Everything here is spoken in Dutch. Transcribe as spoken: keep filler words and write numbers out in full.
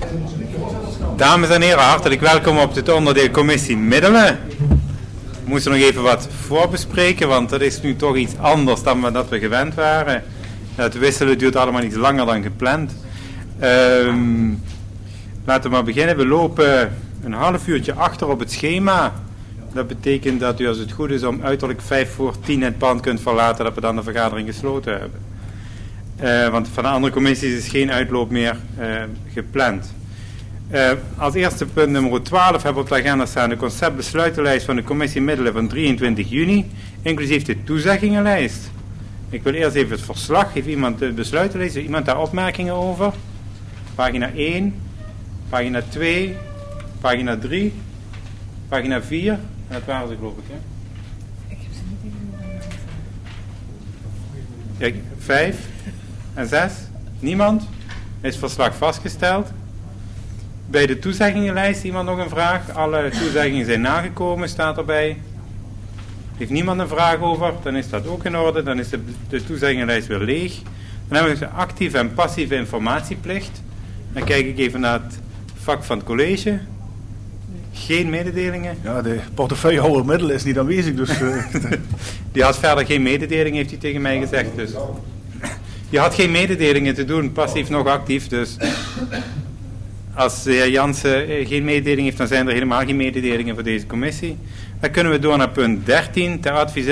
Dames en heren, hartelijk welkom op het onderdeel Commissie Middelen. We moesten nog even wat voorbespreken, want dat is nu toch iets anders dan we, dat we gewend waren. Het wisselen duurt allemaal iets langer dan gepland. Um, laten we maar beginnen. We lopen een half uurtje achter op het schema. Dat betekent dat u, als het goed is, om uiterlijk vijf voor tien het pand kunt verlaten, dat we dan de vergadering gesloten hebben. Uh, want van de andere commissies is geen uitloop meer uh, gepland. Uh, als eerste punt nummer twaalf hebben we op de agenda staan de conceptbesluitenlijst van de commissie Middelen van drieëntwintig juni, inclusief de toezeggingenlijst. Ik wil eerst even het verslag. Heeft iemand de besluitenlijst? Heeft iemand daar opmerkingen over? Pagina één, pagina twee, pagina drie, pagina vier. Dat waren ze, geloof ik, hè? Ik heb ze niet even. Ja, vijf en zes. Niemand? Is het verslag vastgesteld? Bij de toezeggingenlijst, iemand nog een vraag? Alle toezeggingen zijn nagekomen, staat erbij. Heeft niemand een vraag over? Dan is dat ook in orde. Dan is de, de toezeggingenlijst weer leeg. Dan hebben we de actieve en passieve informatieplicht. Dan kijk ik even naar het vak van het college. Geen mededelingen. Ja, de portefeuillehouder Middelen is niet aanwezig, dus... Uh... Die had verder geen mededeling, heeft hij tegen mij gezegd. Dus. Die had geen mededelingen te doen, passief nog actief, dus... Als de heer Jansen geen mededeling heeft, dan zijn er helemaal geen mededelingen voor deze commissie. Dan kunnen we door naar punt dertien, ter advies